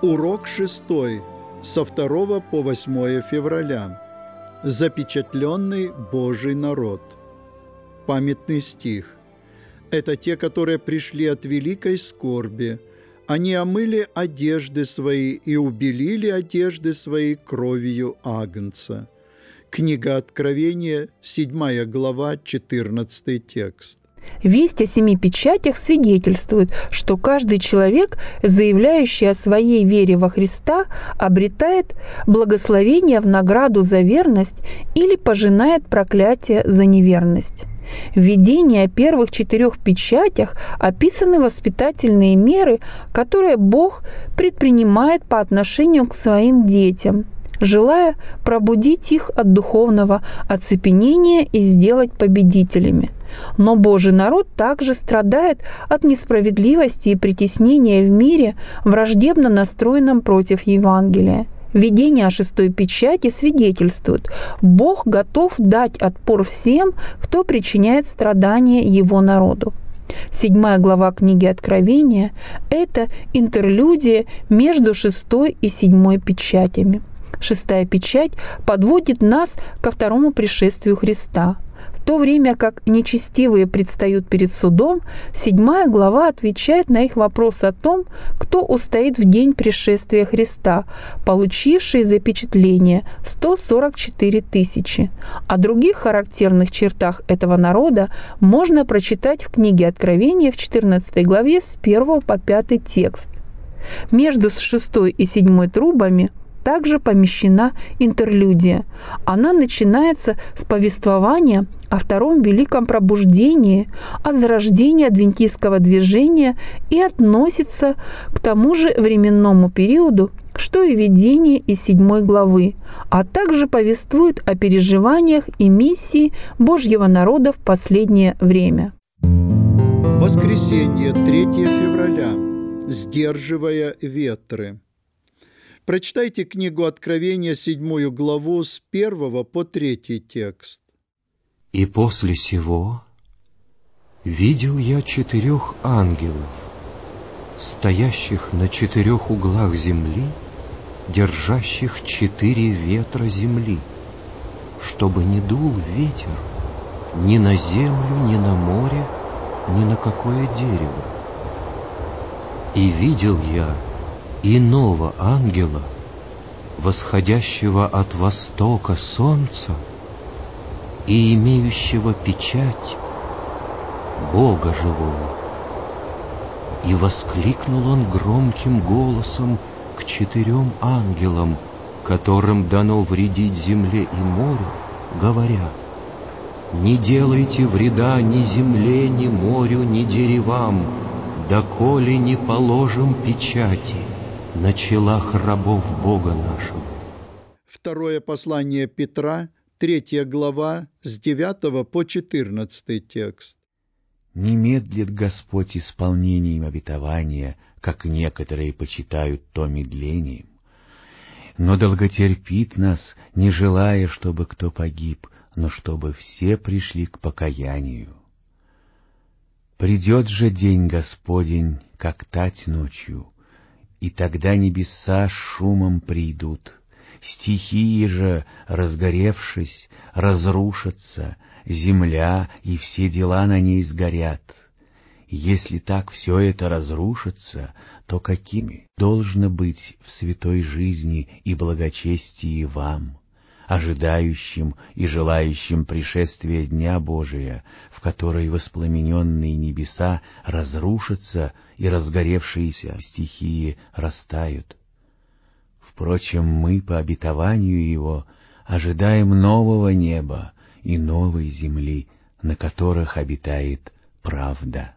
Урок 6 со 2 по 8 февраля. Запечатленный Божий народ. Памятный стих. Это те, которые пришли от великой скорби. Они омыли одежды свои и убелили одежды свои кровью агнца. Книга Откровения, 7 глава, 14 текст. Весть о 7 печатях свидетельствует, что каждый человек, заявляющий о своей вере во Христа, обретает благословение в награду за верность или пожинает проклятие за неверность. В видении о первых 4 печатях описаны воспитательные меры, которые Бог предпринимает по отношению к своим детям, желая пробудить их от духовного оцепенения и сделать победителями. Но Божий народ также страдает от несправедливости и притеснения в мире, враждебно настроенном против Евангелия. Видение о 6 печати свидетельствует: Бог готов дать отпор всем, кто причиняет страдания Его народу. 7 глава книги Откровения – это интерлюдия между 6 и 7 печатями. 6 печать подводит нас ко второму пришествию Христа. В то время как нечестивые предстают перед судом, 7 глава отвечает на их вопрос о том, кто устоит в день пришествия Христа, получивший запечатление 144 тысячи. О других характерных чертах этого народа можно прочитать в книге Откровения в 14 главе с 1 по 5 текст. Между 6 и 7 трубами также помещена интерлюдия. Она начинается с повествования о втором великом пробуждении, о зарождении адвентистского движения и относится к тому же временному периоду, что и видение из 7 главы, а также повествует о переживаниях и миссии Божьего народа в последнее время. Воскресенье, 3 февраля. Сдерживая ветры. Прочитайте книгу Откровения, 7 главу, с 1 по 3 текст. «И после сего видел я 4 ангелов, стоящих на 4 углах земли, держащих 4 ветра земли, чтобы не дул ветер ни на землю, ни на море, ни на какое дерево. И видел я иного ангела, восходящего от востока солнца и имеющего печать Бога живого. И воскликнул он громким голосом к 4 ангелам, которым дано вредить земле и морю, говоря: «Не делайте вреда ни земле, ни морю, ни деревам, доколе не положим печати на челах рабов Бога нашего». Второе послание Петра, 3 глава, с 9 по 14 текст. «Не медлит Господь исполнением обетования, как некоторые почитают то медлением, но долготерпит нас, не желая, чтобы кто погиб, но чтобы все пришли к покаянию. Придет же день Господень, как тать ночью, и тогда небеса с шумом придут, стихии же, разгоревшись, разрушатся, земля и все дела на ней сгорят. Если так все это разрушится, то какими должно быть в святой жизни и благочестии вам, ожидающим и желающим пришествия Дня Божия, в который воспламененные небеса разрушатся и разгоревшиеся стихии растают? Впрочем, мы по обетованию Его ожидаем нового неба и новой земли, на которых обитает правда.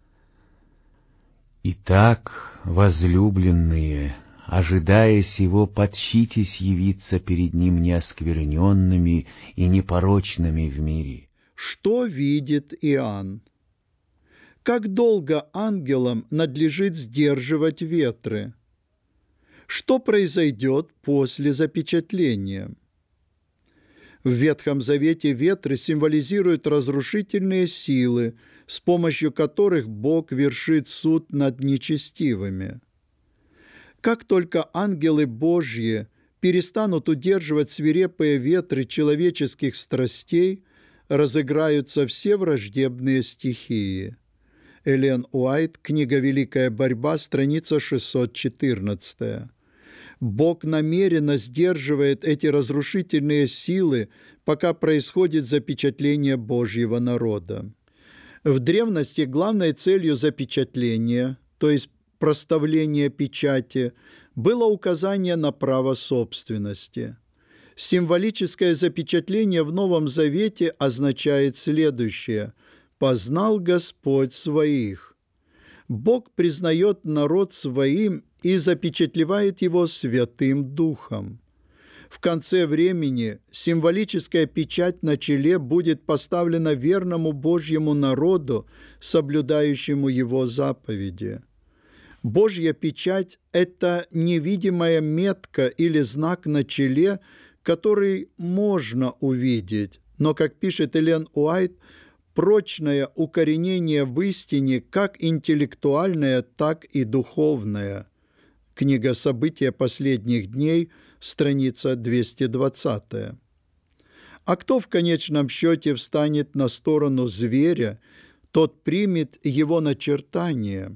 Итак, возлюбленные, ожидая сего, подщитесь явиться перед Ним неоскверненными и непорочными в мире». Что видит Иоанн? Как долго ангелам надлежит сдерживать ветры? Что произойдет после запечатления? В Ветхом Завете ветры символизируют разрушительные силы, с помощью которых Бог вершит суд над нечестивыми. Как только ангелы Божьи перестанут удерживать свирепые ветры человеческих страстей, разыграются все враждебные стихии. Эллен Уайт, книга «Великая борьба», страница 614. Бог намеренно сдерживает эти разрушительные силы, пока происходит запечатление Божьего народа. В древности главной целью запечатления, то есть проставления печати, было указание на право собственности. Символическое запечатление в Новом Завете означает следующее: «Познал Господь своих». Бог признает народ своим и запечатлевает его Святым Духом. В конце времени символическая печать на челе будет поставлена верному Божьему народу, соблюдающему его заповеди. Божья печать – это невидимая метка или знак на челе, который можно увидеть, но, как пишет Эллен Уайт, прочное укоренение в истине как интеллектуальное, так и духовное. Книга «События последних дней», страница 220. А кто в конечном счете встанет на сторону зверя, тот примет его начертание.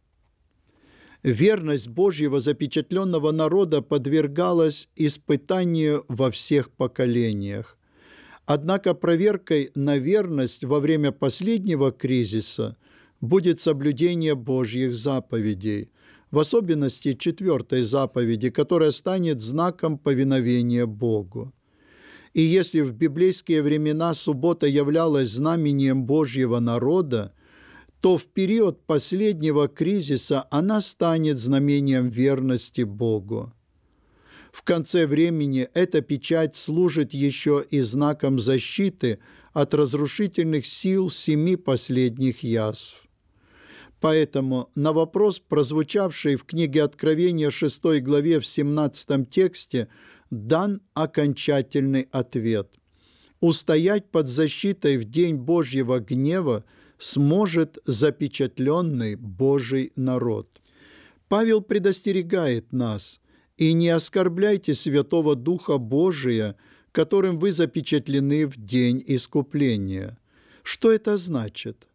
Верность Божьего запечатленного народа подвергалась испытанию во всех поколениях. Однако проверкой на верность во время последнего кризиса будет соблюдение Божьих заповедей, в особенности 4-й заповеди, которая станет знаком повиновения Богу. И если в библейские времена суббота являлась знамением Божьего народа, то в период последнего кризиса она станет знамением верности Богу. В конце времени эта печать служит еще и знаком защиты от разрушительных сил 7 последних язв. Поэтому на вопрос, прозвучавший в книге Откровения 6 главе в 17 тексте, дан окончательный ответ. Устоять под защитой в день Божьего гнева сможет запечатленный Божий народ. Павел предостерегает нас: «И не оскорбляйте Святого Духа Божия, которым вы запечатлены в день искупления». Что это значит?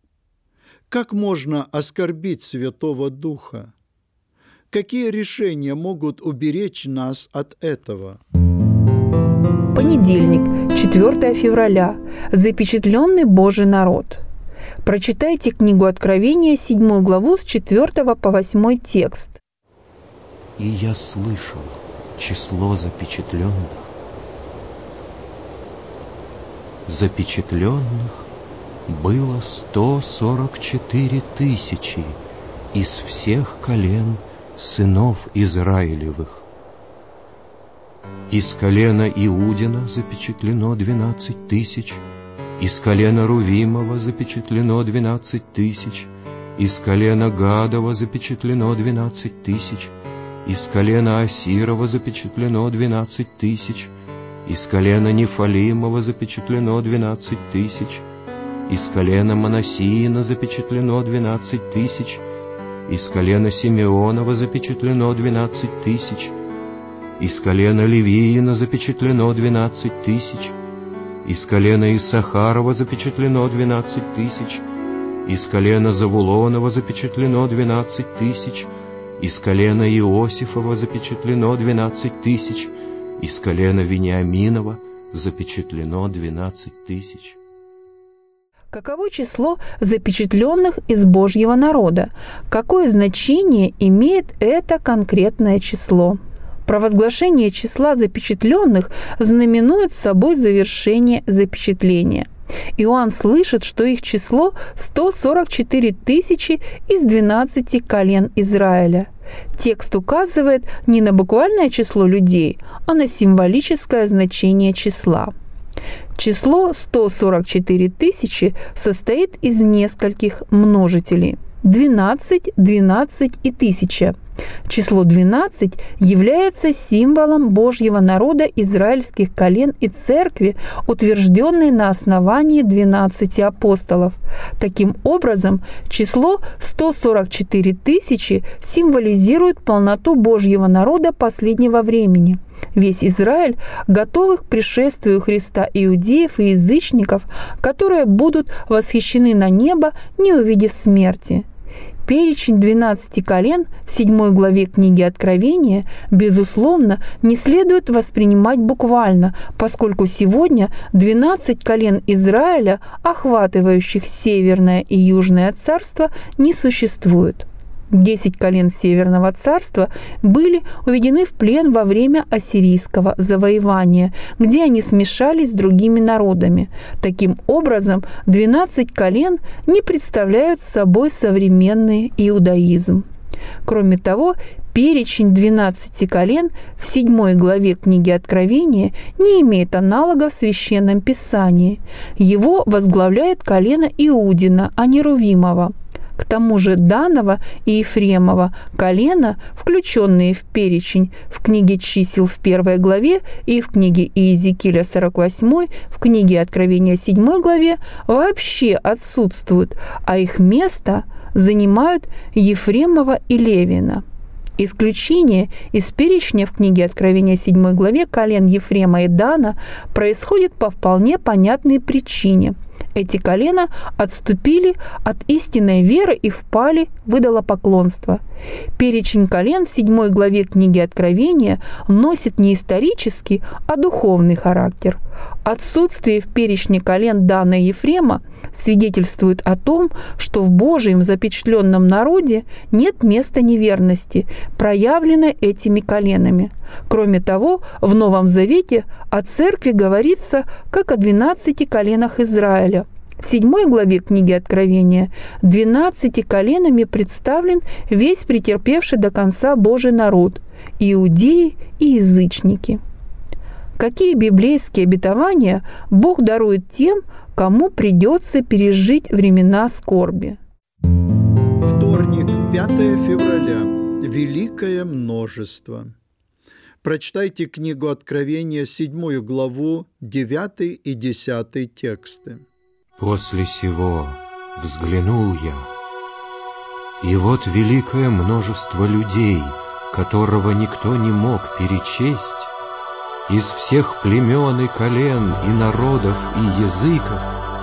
Как можно оскорбить Святого Духа? Какие решения могут уберечь нас от этого? Понедельник, 4 февраля. Запечатленный Божий народ. Прочитайте книгу Откровения, 7 главу, с 4 по 8 текст. «И я слышал число запечатленных. Запечатленных было 144 тысячи из всех колен сынов Израилевых. Из колена Иудина запечатлено 12 тысяч, из колена Рувимова запечатлено 12 тысяч, из колена Гадова запечатлено 12 тысяч, из колена Асирова запечатлено 12 тысяч, из колена Нефалимова запечатлено 12 тысяч, из колена Манассиина запечатлено 12 тысяч, из колена Симеонова запечатлено 12 тысяч, из колена Левиина запечатлено 12 тысяч, из колена Иссахарова запечатлено 12 тысяч, из колена Завулонова запечатлено 12 тысяч, из колена Иосифова запечатлено 12 тысяч, из колена Вениаминова запечатлено 12 тысяч. Каково число запечатленных из Божьего народа? Какое значение имеет это конкретное число? Провозглашение числа запечатленных знаменует собой завершение запечатления. Иоанн слышит, что их число 144 тысячи из 12 колен Израиля. Текст указывает не на буквальное число людей, а на символическое значение числа. Число 144 тысячи состоит из нескольких множителей – 12, 12 и 1000. Число 12 является символом Божьего народа израильских колен и церкви, утвержденной на основании 12 апостолов. Таким образом, число 144 тысячи символизирует полноту Божьего народа последнего времени. Весь Израиль, готовых к пришествию Христа иудеев и язычников, которые будут восхищены на небо, не увидев смерти. Перечень 12 колен в 7 главе книги Откровения, безусловно, не следует воспринимать буквально, поскольку сегодня 12 колен Израиля, охватывающих Северное и Южное царство, не существует. 10 колен Северного царства были уведены в плен во время ассирийского завоевания, где они смешались с другими народами. Таким образом, 12 колен не представляют собой современный иудаизм. Кроме того, перечень 12 колен в 7 главе книги Откровения не имеет аналога в Священном Писании. Его возглавляет колено Иудина, а не Рувимова. К тому же Данова и Ефремова колена, включенные в перечень в книге Чисел в 1 главе и в книге Иезекииля 48, в книге Откровения 7 главе, вообще отсутствуют, а их место занимают Ефремова и Левина. Исключение из перечня в книге Откровения 7 главе колен Ефрема и Дана происходит по вполне понятной причине. Эти колена отступили от истинной веры и впали в идолопоклонство. Перечень колен в 7 главе книги Откровения носит не исторический, а духовный характер. Отсутствие в перечне колен Дана и Ефрема свидетельствует о том, что в Божьем запечатленном народе нет места неверности, проявленной этими коленами. Кроме того, в Новом Завете о церкви говорится как о 12 коленах Израиля. В 7 главе книги Откровения 12 коленами представлен весь претерпевший до конца Божий народ – иудеи и язычники. Какие библейские обетования Бог дарует тем, кому придется пережить времена скорби? Вторник, 5 февраля. Великое множество. Прочитайте книгу Откровения, 7 главу, 9 и 10 тексты. «После сего взглянул я, и вот великое множество людей, которого никто не мог перечесть, из всех племен и колен, и народов, и языков,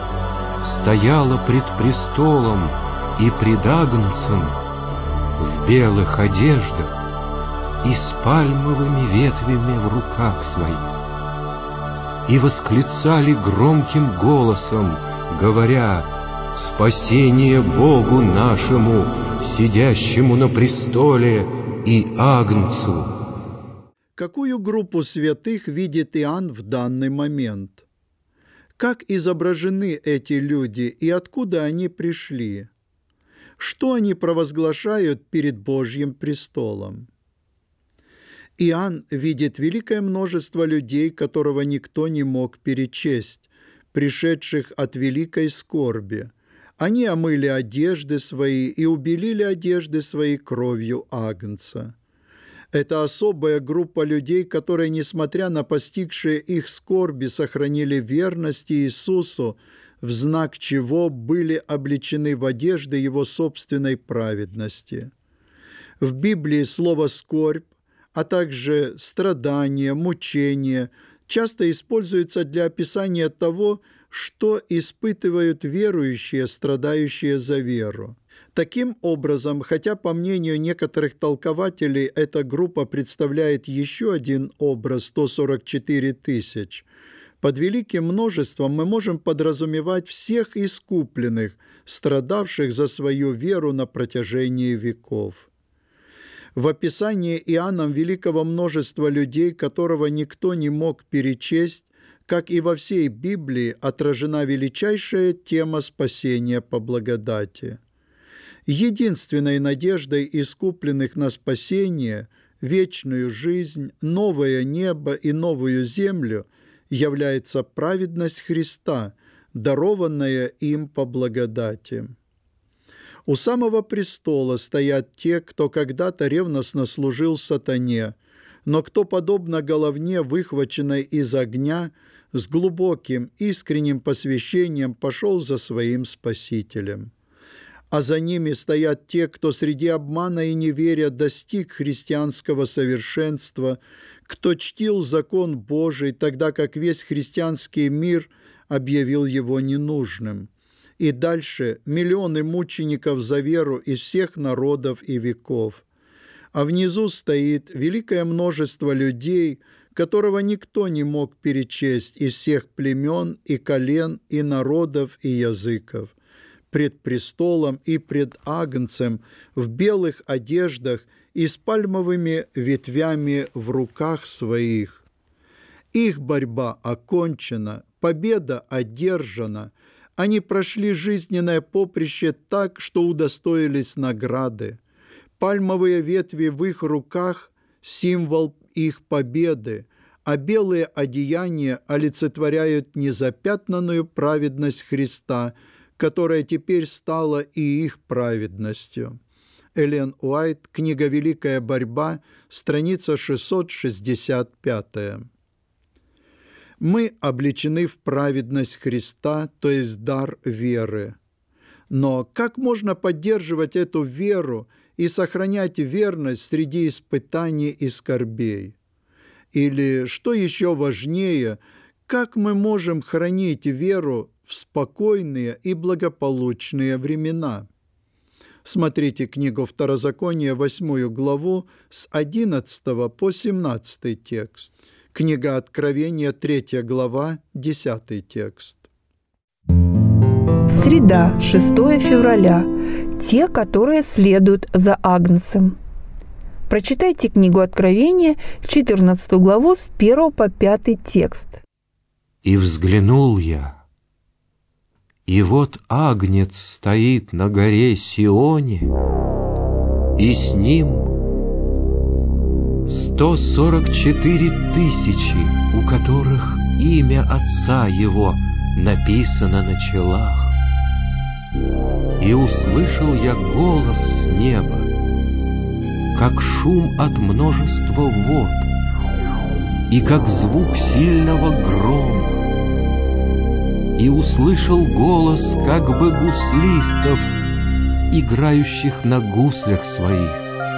стояло пред престолом и пред Агнцем в белых одеждах и с пальмовыми ветвями в руках своих, и восклицали громким голосом, говоря: «Спасение Богу нашему, сидящему на престоле, и Агнцу». Какую группу святых видит Иоанн в данный момент? Как изображены эти люди и откуда они пришли? Что они провозглашают перед Божьим престолом? Иоанн видит великое множество людей, которого никто не мог перечесть, пришедших от великой скорби. Они омыли одежды свои и убелили одежды свои кровью Агнца. Это особая группа людей, которые, несмотря на постигшие их скорби, сохранили верность Иисусу, в знак чего были облечены в одежды Его собственной праведности. В Библии слово «скорбь», а также страдания, мучения часто используется для описания того, что испытывают верующие, страдающие за веру. Таким образом, хотя, по мнению некоторых толкователей, эта группа представляет еще один образ – 144 тысяч, под великим множеством мы можем подразумевать всех искупленных, страдавших за свою веру на протяжении веков. В описании Иоанном великого множества людей, которого никто не мог перечесть, как и во всей Библии, отражена величайшая тема спасения по благодати. Единственной надеждой искупленных на спасение, вечную жизнь, новое небо и новую землю является праведность Христа, дарованная им по благодати. У самого престола стоят те, кто когда-то ревностно служил сатане, но кто, подобно головне, выхваченной из огня, с глубоким, искренним посвящением пошел за своим Спасителем. А за ними стоят те, кто среди обмана и неверия достиг христианского совершенства, кто чтил закон Божий, тогда как весь христианский мир объявил его ненужным. И дальше миллионы мучеников за веру из всех народов и веков. А внизу стоит великое множество людей, которого никто не мог перечесть, из всех племен и колен и народов и языков, пред престолом и пред Агнцем в белых одеждах и с пальмовыми ветвями в руках своих. Их борьба окончена, победа одержана. Они прошли жизненное поприще так, что удостоились награды. Пальмовые ветви в их руках – символ их победы, а белые одеяния олицетворяют незапятнанную праведность Христа, которая теперь стала и их праведностью. Эллен Уайт, книга «Великая борьба», страница 665. Мы облечены в праведность Христа, то есть дар веры. Но как можно поддерживать эту веру и сохранять верность среди испытаний и скорбей? Или, что еще важнее, как мы можем хранить веру в спокойные и благополучные времена? Смотрите книгу Второзакония, 8 главу, с 11 по 17 текст. Книга Откровения, 3 глава, 10 текст. Среда, 6 февраля. Те, которые следуют за Агнцем. Прочитайте книгу Откровения, 14 главу, с 1 по 5 текст. «И взглянул я, и вот Агнец стоит на горе Сионе, и с ним 144 тысячи, у которых имя Отца Его написано на челах. И услышал я голос с неба, как шум от множества вод, и как звук сильного грома. И услышал голос как бы гуслистов, играющих на гуслях своих.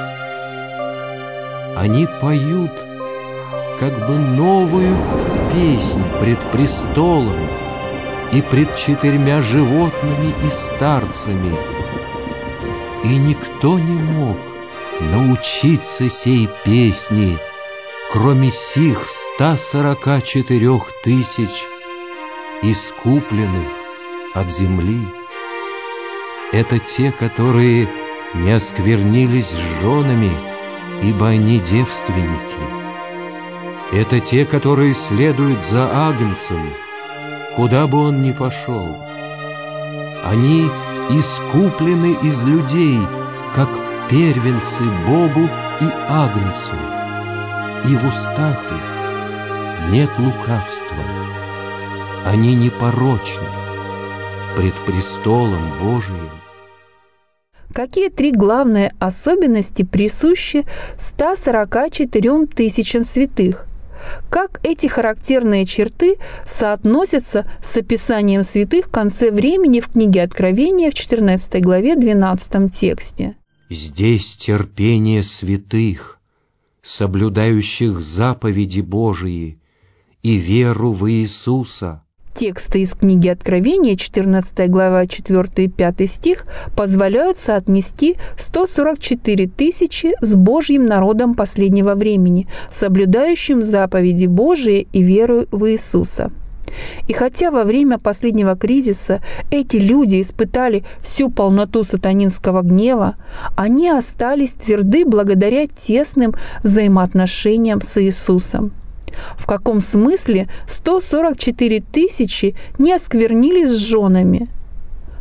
Они поют как бы новую песнь пред престолом и пред 4 животными и старцами. И никто не мог научиться сей песни, кроме сих 144 тысяч, искупленных от земли. Это те, которые не осквернились с женами, ибо они девственники. Это те, которые следуют за Агнцем, куда бы он ни пошел. Они искуплены из людей, как первенцы Богу и Агнцу, и в устах их нет лукавства. Они непорочны пред престолом Божиим. Какие 3 главные особенности присущи 144 тысячам святых? Как эти характерные черты соотносятся с описанием святых в конце времени в книге Откровения в 14 главе 12 тексте? Здесь терпение святых, соблюдающих заповеди Божии и веру в Иисуса. Тексты из книги Откровения, 14 глава, 4 и 5 стих, позволяют соотнести 144 тысячи с Божьим народом последнего времени, соблюдающим заповеди Божии и веру в Иисуса. И хотя во время последнего кризиса эти люди испытали всю полноту сатанинского гнева, они остались тверды благодаря тесным взаимоотношениям с Иисусом. В каком смысле 144 тысячи не осквернились с женами?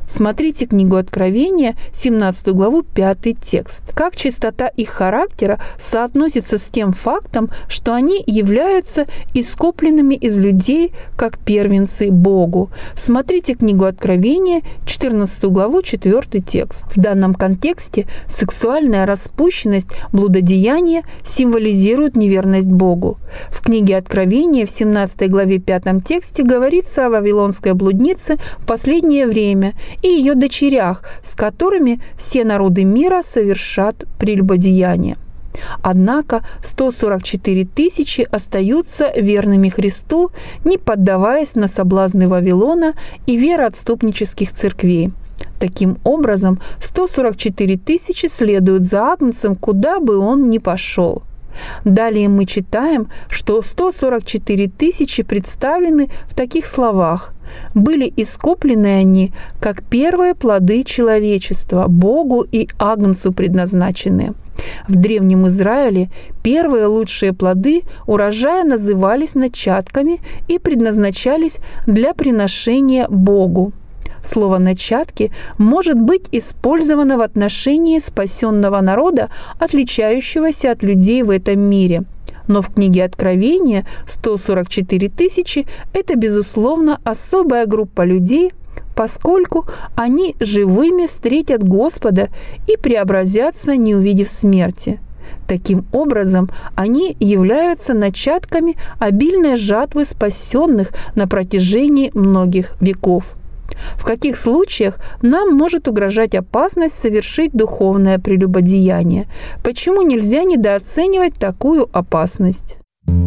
Смотрите книгу Откровения, 17 главу, 5 текст. Как чистота их характера соотносится с тем фактом, что они являются искупленными из людей, как первенцы Богу. Смотрите книгу Откровения, 14 главу, 4 текст. В данном контексте сексуальная распущенность, блудодеяние символизирует неверность Богу. В книге Откровения, в 17 главе, 5 тексте говорится о вавилонской блуднице в последнее время и ее дочерях, с которыми все народы мира совершат прелюбодеяние. Однако 144 тысячи остаются верными Христу, не поддаваясь на соблазны Вавилона и вероотступнических церквей. Таким образом, 144 тысячи следуют за Агнцем, куда бы он ни пошел. Далее мы читаем, что 144 тысячи представлены в таких словах: «Были искуплены они, как первые плоды человечества, Богу и Агнцу предназначены». В Древнем Израиле первые лучшие плоды урожая назывались начатками и предназначались для приношения Богу. Слово «начатки» может быть использовано в отношении спасенного народа, отличающегося от людей в этом мире. Но в книге Откровения 144 тысячи – это, безусловно, особая группа людей, поскольку они живыми встретят Господа и преобразятся, не увидев смерти. Таким образом, они являются начатками обильной жатвы спасенных на протяжении многих веков. В каких случаях нам может угрожать опасность совершить духовное прелюбодеяние? Почему нельзя недооценивать такую опасность?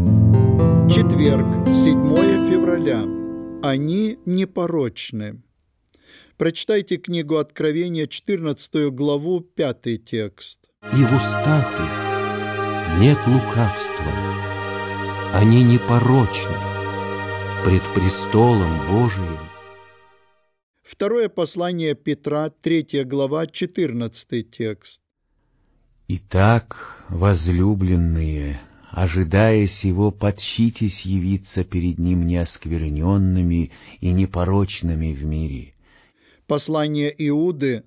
Четверг, 7 февраля. Они непорочны. Прочитайте книгу Откровения, 14 главу, 5 текст. И в устах их нет лукавства, они непорочны пред престолом Божиим. Второе послание Петра, 3 глава, 14 текст. «Итак, возлюбленные, ожидая сего, подщитесь явиться перед Ним неоскверненными и непорочными в мире». Послание Иуды,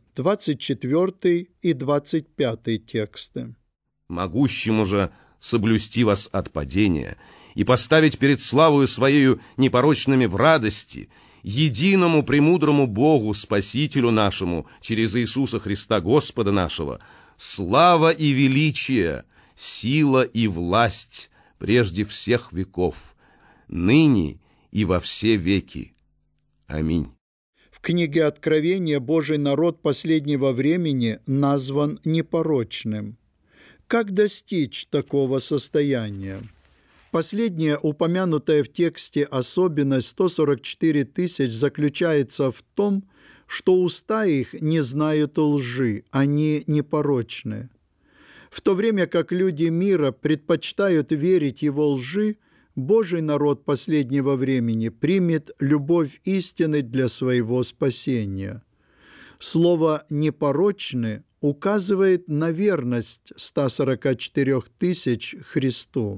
24 и 25 тексты. «Могущему же соблюсти вас от падения и поставить перед славою Своею непорочными в радости, единому премудрому Богу, Спасителю нашему, через Иисуса Христа Господа нашего, слава и величие, сила и власть прежде всех веков, ныне и во все веки. Аминь». В книге Откровения Божий народ последнего времени назван непорочным. Как достичь такого состояния? Последняя, упомянутая в тексте особенность 144 тысяч заключается в том, что уста их не знают лжи, они непорочны. В то время как люди мира предпочитают верить его лжи, Божий народ последнего времени примет любовь истины для своего спасения. Слово «непорочны» указывает на верность 144 тысяч Христу.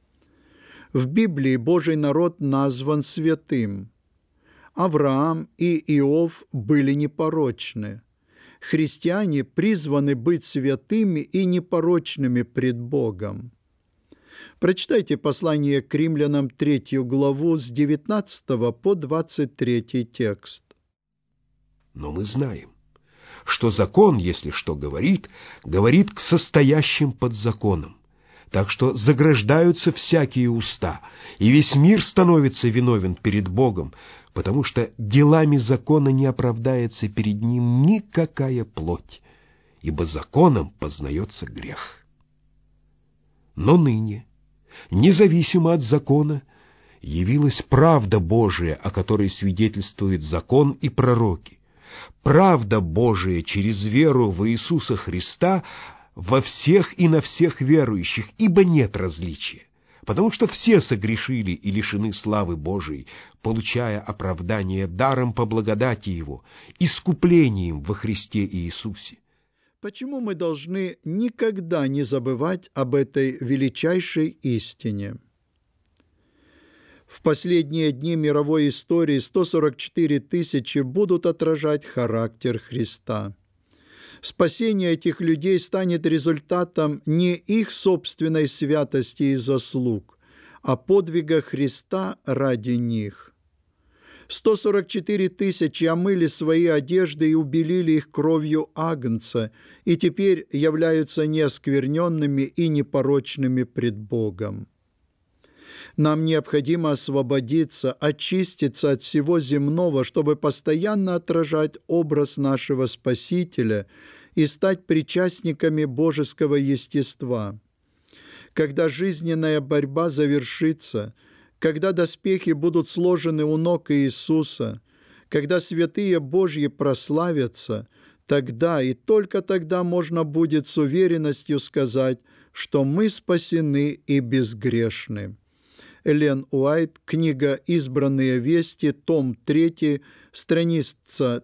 В Библии Божий народ назван святым. Авраам и Иов были непорочны. Христиане призваны быть святыми и непорочными пред Богом. Прочитайте послание к римлянам 3 главу с 19 по 23 текст. «Но мы знаем, что закон, если что говорит, говорит к состоящим под законом. Так что заграждаются всякие уста, и весь мир становится виновен перед Богом, потому что делами закона не оправдается перед Ним никакая плоть, ибо законом познается грех. Но ныне, независимо от закона, явилась правда Божия, о которой свидетельствует закон и пророки. Правда Божия через веру в Иисуса Христа во всех и на всех верующих, ибо нет различия, потому что все согрешили и лишены славы Божией, получая оправдание даром по благодати Его, искуплением во Христе Иисусе». Почему мы должны никогда не забывать об этой величайшей истине? В последние дни мировой истории 144 тысячи будут отражать характер Христа. Спасение этих людей станет результатом не их собственной святости и заслуг, а подвига Христа ради них. 144 тысячи омыли свои одежды и убелили их кровью Агнца, и теперь являются неоскверненными и непорочными пред Богом. Нам необходимо освободиться, очиститься от всего земного, чтобы постоянно отражать образ нашего Спасителя и стать причастниками божеского естества. Когда жизненная борьба завершится, когда доспехи будут сложены у ног Иисуса, когда святые Божьи прославятся, тогда и только тогда можно будет с уверенностью сказать, что мы спасены и безгрешны. Эллен Уайт, книга «Избранные вести», том 3, страница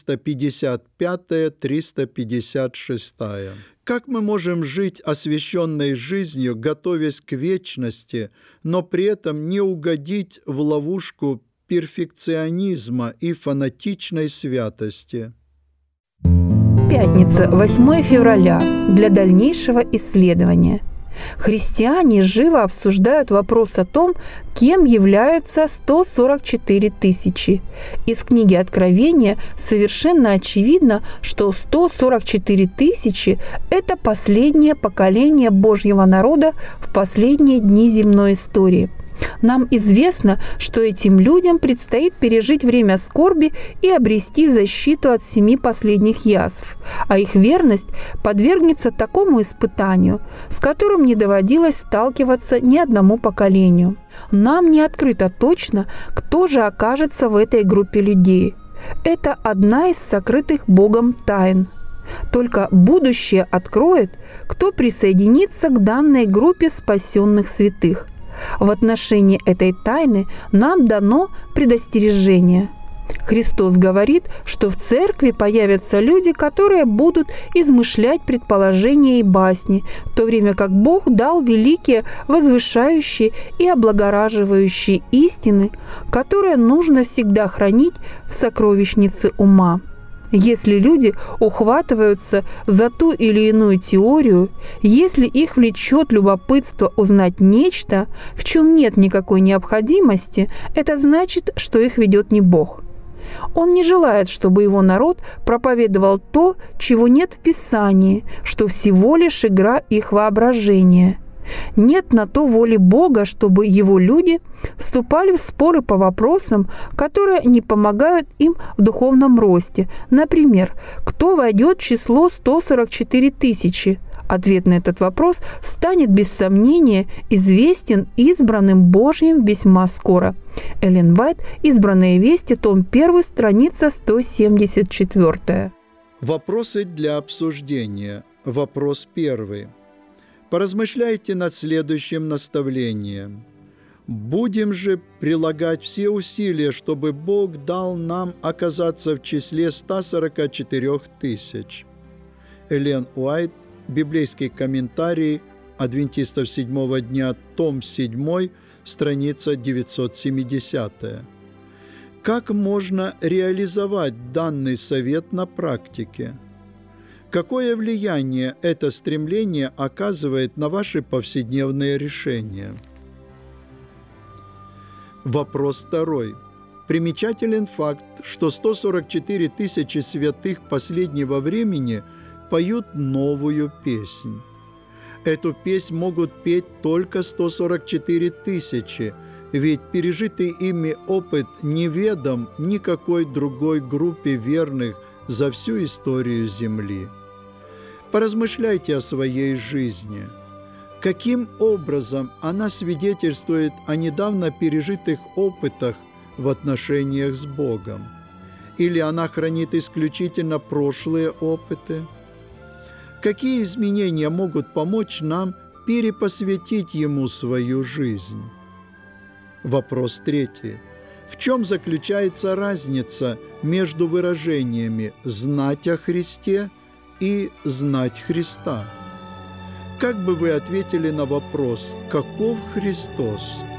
355-356. Как мы можем жить освященной жизнью, готовясь к вечности, но при этом не угодить в ловушку перфекционизма и фанатичной святости? Пятница, 8 февраля, для дальнейшего исследования. Христиане живо обсуждают вопрос о том, кем являются 144 тысячи. Из книги Откровения совершенно очевидно, что 144 тысячи – это последнее поколение Божьего народа в последние дни земной истории. Нам известно, что этим людям предстоит пережить время скорби и обрести защиту от 7 последних язв, а их верность подвергнется такому испытанию, с которым не доводилось сталкиваться ни одному поколению. Нам не открыто точно, кто же окажется в этой группе людей. Это одна из сокрытых Богом тайн. Только будущее откроет, кто присоединится к данной группе спасенных святых. В отношении этой тайны нам дано предостережение. Христос говорит, что в церкви появятся люди, которые будут измышлять предположения и басни, в то время как Бог дал великие, возвышающие и облагораживающие истины, которые нужно всегда хранить в сокровищнице ума. Если люди ухватываются за ту или иную теорию, если их влечет любопытство узнать нечто, в чем нет никакой необходимости, это значит, что их ведет не Бог. Он не желает, чтобы его народ проповедовал то, чего нет в Писании, что всего лишь игра их воображения. Нет на то воли Бога, чтобы его люди вступали в споры по вопросам, которые не помогают им в духовном росте. Например, кто войдет в число 144 тысячи? Ответ на этот вопрос станет без сомнения известен избранным Божьим весьма скоро. Эллен Уайт, «Избранные вести», том 1, страница 174. Вопросы для обсуждения. Вопрос 1. Поразмышляйте над следующим наставлением. Будем же прилагать все усилия, чтобы Бог дал нам оказаться в числе 144 тысяч. Эллен Уайт, библейский комментарий адвентистов седьмого дня, том 7, страница 970. Как можно реализовать данный совет на практике? Какое влияние это стремление оказывает на ваши повседневные решения? Вопрос 2. Примечателен факт, что 144 тысячи святых последнего времени поют новую песнь. Эту песнь могут петь только 144 тысячи, ведь пережитый ими опыт неведом никакой другой группе верных за всю историю Земли. Поразмышляйте о своей жизни. Каким образом она свидетельствует о недавно пережитых опытах в отношениях с Богом? Или она хранит исключительно прошлые опыты? Какие изменения могут помочь нам перепосвятить Ему свою жизнь? Вопрос 3. В чем заключается разница между выражениями «знать о Христе» и «знать Христа»? Как бы вы ответили на вопрос «Каков Христос»?